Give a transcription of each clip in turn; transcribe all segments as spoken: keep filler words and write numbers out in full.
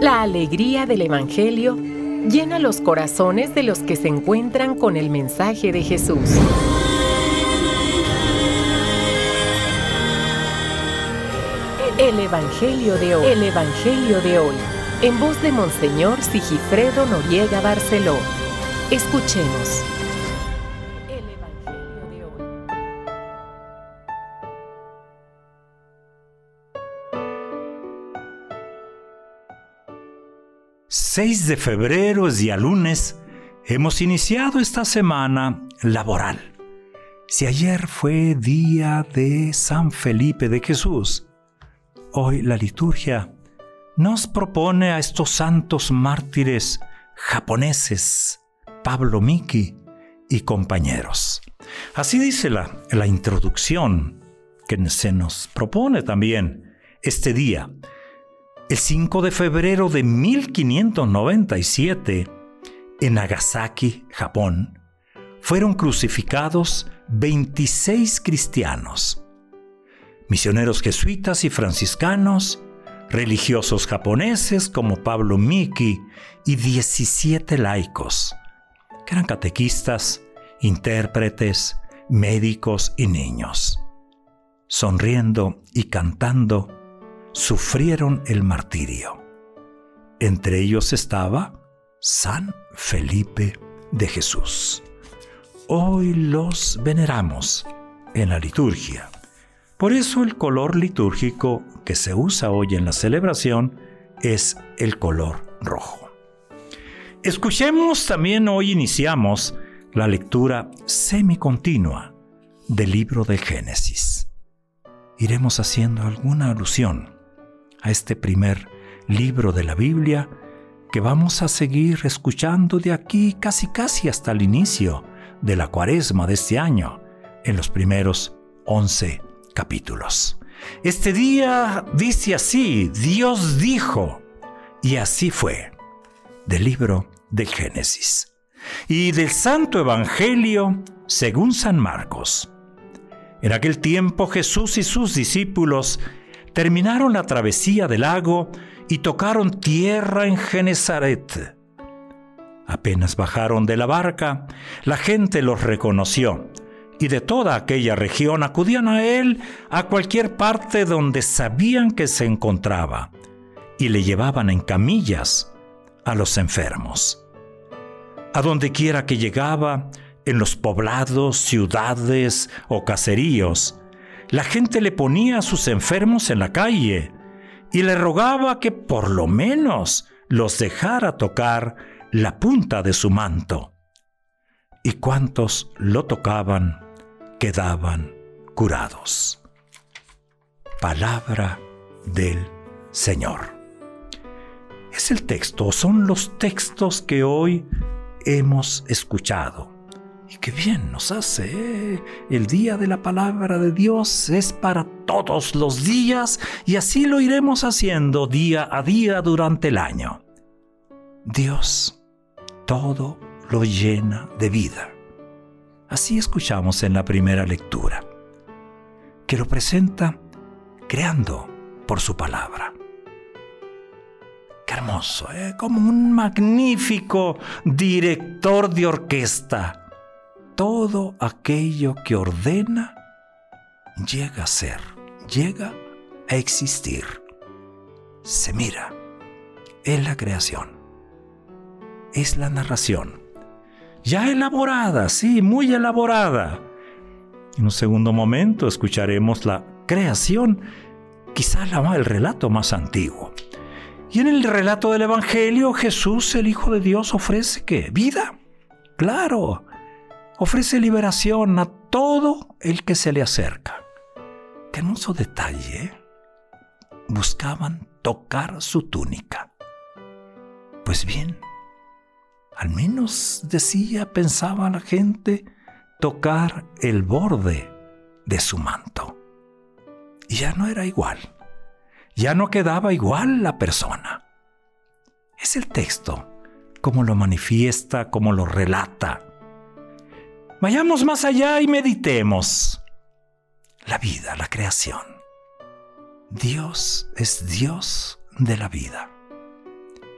La alegría del Evangelio llena los corazones de los que se encuentran con el mensaje de Jesús. El Evangelio de hoy. El Evangelio de hoy. En voz de Monseñor Sigifredo Noriega Barceló. Escuchemos. El Evangelio de hoy. seis de febrero es día lunes. Hemos iniciado esta semana laboral. Si ayer fue día de San Felipe de Jesús, hoy la liturgia nos propone a estos santos mártires japoneses, Pablo Miki y compañeros. Así dice la, la introducción que se nos propone también este día. El cinco de febrero de mil quinientos noventa y siete, en Nagasaki, Japón, fueron crucificados veintiséis cristianos, misioneros jesuitas y franciscanos, religiosos japoneses como Pablo Miki y diecisiete laicos, que eran catequistas, intérpretes, médicos y niños. Sonriendo y cantando, sufrieron el martirio. Entre ellos estaba San Felipe de Jesús. Hoy los veneramos en la liturgia. Por eso el color litúrgico que se usa hoy en la celebración es el color rojo. Escuchemos también, hoy iniciamos la lectura semicontinua del libro del Génesis. Iremos haciendo alguna alusión a este primer libro de la Biblia que vamos a seguir escuchando de aquí casi casi hasta el inicio de la Cuaresma de este año, en los primeros once capítulos. Este día dice así: Dios dijo, y así fue, del libro del Génesis. Y del Santo Evangelio según San Marcos. En aquel tiempo Jesús y sus discípulos terminaron la travesía del lago y tocaron tierra en Genesaret. Apenas bajaron de la barca, la gente los reconoció, y de toda aquella región acudían a él a cualquier parte donde sabían que se encontraba, y le llevaban en camillas a los enfermos. A donde quiera que llegaba, en los poblados, ciudades o caseríos, la gente le ponía a sus enfermos en la calle y le rogaba que por lo menos los dejara tocar la punta de su manto. Y cuantos lo tocaban quedaban curados. Palabra del Señor. Es el texto, son los textos que hoy hemos escuchado. Y qué bien nos hace, ¿eh? El día de la palabra de Dios es para todos los días, y así lo iremos haciendo día a día durante el año. Dios todo lo llena de vida. Así escuchamos en la primera lectura, que lo presenta creando por su palabra. Qué hermoso, ¿eh? Como un magnífico director de orquesta. Todo aquello que ordena llega a ser, llega a existir. Se mira, es la creación, es la narración, ya elaborada, sí, muy elaborada. En un segundo momento escucharemos la creación, quizá la, el relato más antiguo. Y en el relato del Evangelio, Jesús, el Hijo de Dios, ofrece ¿qué? Vida, claro. Ofrece liberación a todo el que se le acerca. Qué hermoso detalle, ¿eh? Buscaban tocar su túnica. Pues bien, al menos decía, pensaba la gente, tocar el borde de su manto. Y ya no era igual. Ya no quedaba igual la persona. Es el texto, como lo manifiesta, como lo relata. Vayamos más allá y meditemos. La vida, la creación. Dios es Dios de la vida.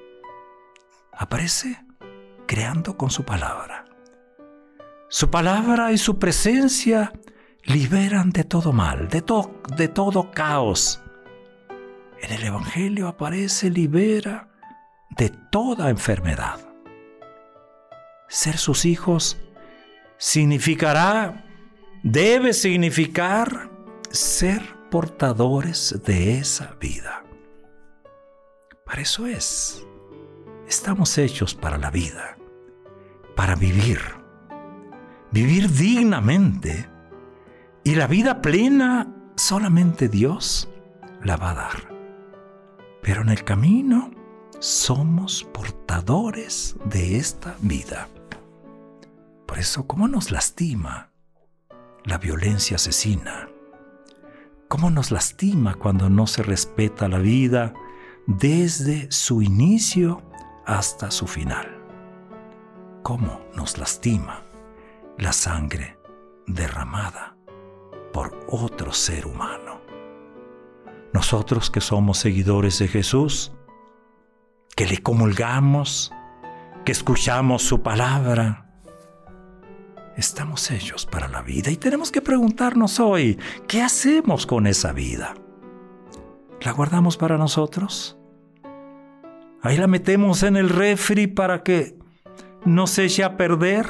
aparece creando con su palabra. Su palabra y su presencia liberan de todo mal, de, to- de todo caos. En el Evangelio aparece, libera de toda enfermedad. Ser sus hijos significará, debe significar ser portadores de esa vida. Para eso es. Estamos hechos para la vida, para vivir, vivir dignamente, y la vida plena solamente Dios la va a dar. Pero en el camino somos portadores de esta vida. Por eso, ¿cómo nos lastima la violencia asesina? ¿Cómo nos lastima cuando no se respeta la vida desde su inicio hasta su final? ¿Cómo nos lastima la sangre derramada por otro ser humano? Nosotros que somos seguidores de Jesús, que le comulgamos, que escuchamos su palabra, estamos hechos para la vida y tenemos que preguntarnos hoy, ¿qué hacemos con esa vida? ¿La guardamos para nosotros? ¿Ahí la metemos en el refri para que no se eche a perder?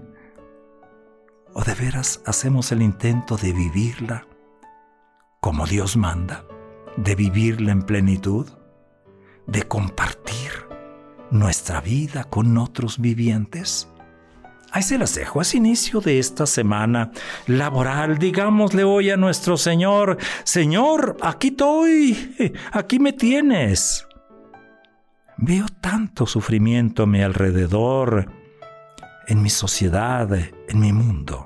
¿O de veras hacemos el intento de vivirla como Dios manda? ¿De vivirla en plenitud? ¿De compartir nuestra vida con otros vivientes? Ahí se las dejo. Es inicio de esta semana laboral. Digámosle hoy a nuestro Señor: Señor, aquí estoy, aquí me tienes. Veo tanto sufrimiento a mi alrededor, en mi sociedad, en mi mundo.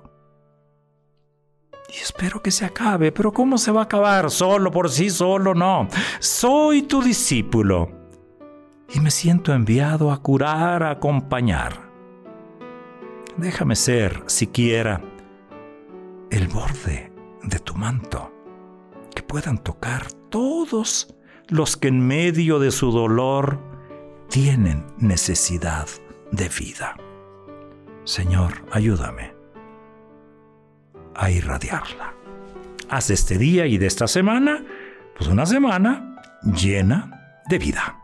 Y espero que se acabe, pero ¿cómo se va a acabar? Solo por sí solo, no. Soy tu discípulo y me siento enviado a curar, a acompañar. Déjame ser, siquiera, el borde de tu manto, que puedan tocar todos los que en medio de su dolor tienen necesidad de vida. Señor, ayúdame a irradiarla. Haz de este día y de esta semana, pues una semana llena de vida.